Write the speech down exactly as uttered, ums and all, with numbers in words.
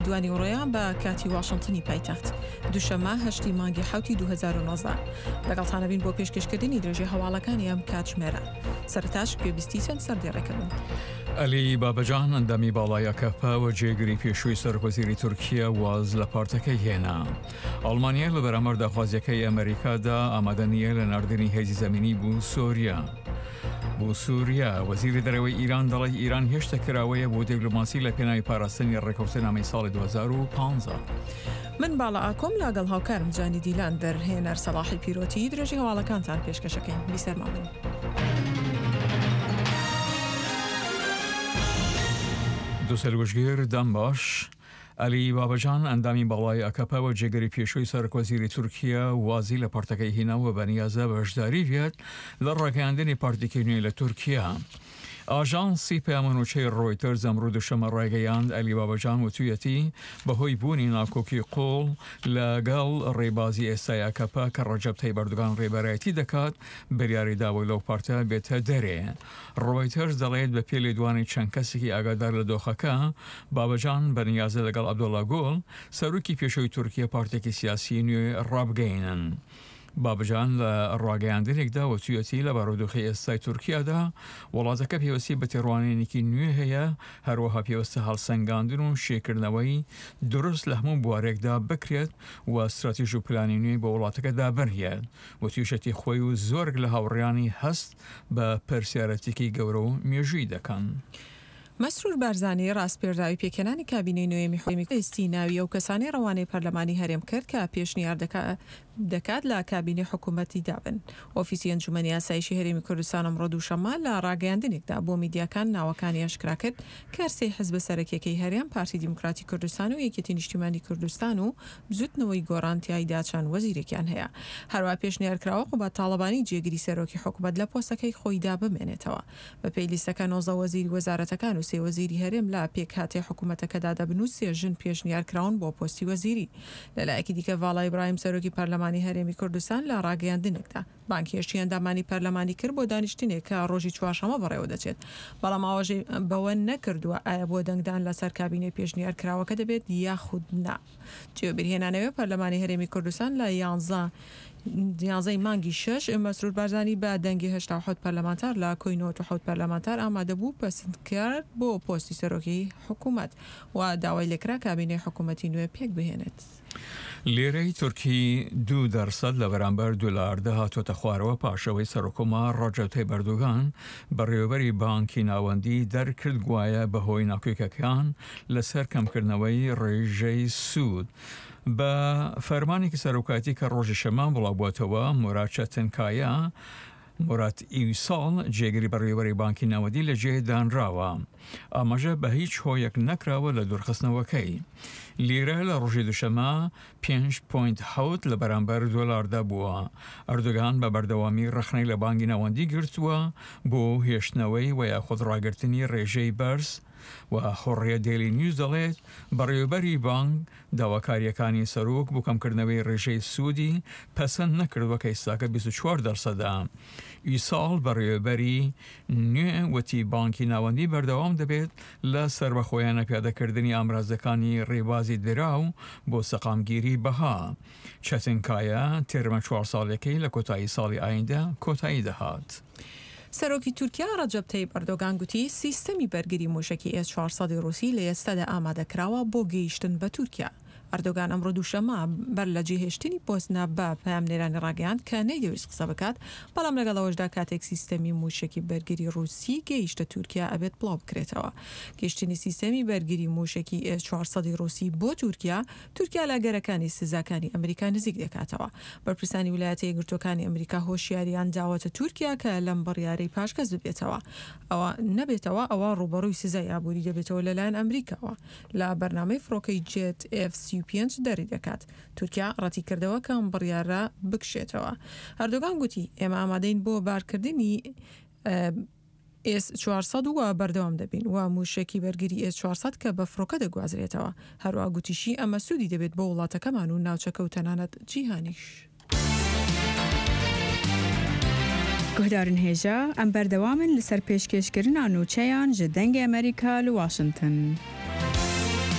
دوانی ڕۆیان بە کاتی واشنتنی پایتەخت دووشەمە هەشتی مانگی حوتی دوو هەزار و نۆزدە لەگەڵتانە بین بۆ پێشکەشکردنی درێژەی هەواڵەکانی ئەم کاتژمێرە. سەرەتاش گوێبیستی چەند سەردێڕێکەبن. علی بابەجان ئەندامی باڵای ئەکەپە و جێگری پێشووی سەرۆکوەزیری تورکیا واز لە پارتەکەی هێنا. ئەڵمانیا لە بەرامبەر داخوازیەکەی ئەمریکادا ئامادە نییە لە ناردنی هێزی زەمینی بۆ سۆریا. بۆ سووریا وەزیری دەرەوەی ئیران دەڵی ئیران هێشتا کراوەیە بۆ دیپلۆماسی لە پێناوی پاراستنی ڕێکەوتنامەی ساڵی دوو هەزار و پانزە. من باڵا ئاکۆم لەگەڵ هاوکارم جانی دیلان دەرهێنەر سەلاحی پیرۆتی درێژی هەواڵەکانتان پێشکەشەکەین. بیسەرمان بن. دووسەرگوژگیر دەم باش. علی بابەجان ئەندامی باڵای ئەکەپە و جێگەری پێشووی سەرۆکوەزیری تورکیا وازی لە پارتەکەی هێناوە بە نیازە بەشداری بێت لە ڕاگەیاندنی پارتێکی نوێ لە تورکیا. ئاژانسی پەیامەنووچەی ڕۆیتەرز ئەمڕۆ دووشەمە ڕایگەیاند علی بابەجان وتوویەتی بەهۆی بوونی ناکۆکی قۆڵ لەگەڵ ڕێبازی ئێستای ئەکەپە کە ڕەجەب تەیب ئەردوغان ڕێبەرایەتی دەکات بریاری داوای لەو پارتە بێتە دەرێ. ڕۆیتەرز دەڵێت بە پێ لێدوانی چەند کەسێکی ئاگادار لە دۆخەکە بابەجان بەنیازە لەگەڵ عەبدوڵڵا گۆڵ سەرۆکی پێشەوەی تورکیا پارتێکی سیاسی نوێ ڕابگەینن. بابەجان لە ڕاگەیاندنێکدا وتوویەتی لە بارودۆخی ئێستای تورکیادا وڵاتەکە پێوەستی بە تێڕوانینێکی نوێ هەیە، هەروەها پێوەستە هەڵسەنگاندن و شێکردنەوەی دروست لە هەموو بوارێکدا بکرێت و استراتیژ و پلانی نوێی بە وڵاتەکەدا بەرهێت. وتویشەتی خۆی و زۆرێک لە هاوڕێیانی هەست بە پرسیارەتێکی گەورە و مێژووی دەکەن. مەسرور بارزانی ڕاستپێرداوی پێکەنانی کابینەی نوێی میخۆمی ئێستی ناویە و کەسانی ڕەوانەی پەرلەمانی هەرێم کرد کە پێشنیار دەکات لە کابینەی حکوومەتی دابن. ئۆفیسی ئەنجومەنی یاسایشی هەرێمی کوردستان ئەمڕۆ دووشەمە لە ڕاگەیاندنێکدا بۆ میدیاکان ناوەکانی ئاشکرا کرد کە سێ حزب سەرەکیەکەی هەرێم، پارتی دیموکراتی کوردستان و یەکێتی نیشتیمانی کوردستان و بزوتنەوەی گۆڕانتیایدا چەند وەزیرێکیان هەیە. هەروە پێشنیارکراوە قوبات تاڵەبانی جێگیری سەرۆکی حکوومەت لە پۆستەکەی خۆیدا بمێنێتەوە. بە پێی لیستەکە نۆزدە وەزیری وەزارەتەکان و سێ وەزیری هەرێم لە پێکهاتێ حکوومەتەکەدا دەبن و سێژن پێشنیار کراون بۆ پۆستی وەزیری. لەلایەکی دیکە ڤاڵای ئیبراهیم سەرۆکی پەرلەمانی هەرێمی کوردستان لە ڕاگەیاندنێکدا بانکێشی ئەندامانی پەرلەمانی کرد بۆ دانیشتنێک کە ڕۆژی چوارشەمە بەڕێوە دەچێت، بەڵام ئاواژەی بەوە نەکردووە ئایا بۆ دەنگدان لەسەر کابینەی پێشنیار کراوەکە دەبێت یاخود نا. جێبیرهێنانەوە پەرلەمانی هەرێمی کوردستان لە یانزە دیانزەی مانگی شەش مەسرور بارزانی بە دەنگی هەشتا و حەوت پەرلەمانتار لە کۆی نۆ و حەوت پەرلەمانتار ئامادە بوو پەسەندکرد بۆ پۆستی سەرۆکی حکوومەت و داوای لێکرا کابینەی حکوومەتی نوێ پێک بهێنێت. لێرەی تورکی دوو دەرسەد لە بەرامبەر دۆلاردە هاتوۆتە خوارەوە پاشەوەی سەرۆکۆمار ڕەجەب تەیب ئەردوغان بەڕێوەبەری بانکی ناوەندی دەرکرد گوایە بەهۆی ناکۆکەکان لەسەر کەمکردنەوەی ڕێژەی سوود. بە فەرمانێکی سەرۆکاتی کە ڕۆژی شەمان بڵاوبووەتەوە موراد چەتنکایە موراد ئیوساڵ جێگری بەڕێوەبەری بانکی ناوەندی لە جێ دانراوە. ئاماژە بە هیچ هۆیەک نەکراوە لە دوورخستنەوەکەی. لیرە لە ڕۆژی دووشەمە پێنج پۆینت حەوت لە بەرامبەر دۆلاردا بووە. ئەردوغان بە بەردەوامی ڕخنەی لە بانکی ناوەندی گرتووە بۆ هێشتنەوەی و یاخود ڕاگررتنی ڕێژەی بەرز و حڕیە دێلی نیوز دەڵێت بەڕێوەبەری بانک داواکاریەکانی سەرۆک بۆ کەمکردنەوەی ڕێژەی سوودی پەسەند نەکردووە کە ئێستاکە بیست و چوار دەرسەدا. ئیساڵ بەڕێوەبەری نوێ وتی بانکی ناوەندی بەردەوام دەبێت لە سەربەخۆیانە پیادەکردنی ئامرازەکانی ڕێبازی دراو بۆ سەقامگیری بەها. چەتنکایە تێرمە چوار ساڵێکەی لە کۆتایی ساڵی ئایندە کۆتایی دەهات. سەرۆکی تورکیا ڕەجەب تەیب ئەردۆغان گوتی سیستەمی بەرگری موشکی ئێس چوارسەد ڕووسی لە ئێستادا ئامادەکراوە بۆ گەیشتن بە تورکیا. ئەردۆغان ئەمڕۆ دووشەمە بەر لە جێهێشتنی پۆستنا بە پەیامنێرانی ڕاگەیاند کە نەیدەویست قسە بکات، بەڵام لەگەڵەوەشدا کاتێک سیستەمی موشکی بەرگری ڕووسی گەیشتە تورکیا ئەبێت بڵاو بکرێتەوە. گەیشتنی سیستەمی بەرگری موشکی ئێس چوارسەد ڕووسی بۆ تورکیا تورکیا لاگەرەکانی سزاکانی ئەمریکا نزیک دەکاتەوە. بەرپرسانی ویلایەتە یەکگرتووەکانی ئەمریکا هۆشیاریان داوەتە تورکیا کە لەم بڕیارەی پاشکەس ببێتەوە. ئەوە نەبێتەوە ئەوە ڕوبەڕووی سزای ئابووری دەبێتەوە لەلایەن ئەمریکاوە. لە بەرنامەی فڕۆکەی جێت ئێف سی و پێنج دەری دەکات. تورکیا ڕەتی کردەوە کە ئەم بڕیارە بکشێتەوە. ئەردۆغان گوتی ئێمە ئامادەین بۆ بارکردنی ئێس چوارسەد و بەردەوام دەبین و موشکی بەرگری ئێس چوارسەد کە بە فڕۆکە دەگوازرێتەوە. هەروە گوتیشی ئەمە سوودی دەبێت بۆ وڵاتەکەمان و ناوچەکە و تەنانەت جیهانیش. گهدارن هێژە ئەم بەردەوامن لەسەر پێشکەشکردنا نوچەیان ji dengê Amerîka li Washington.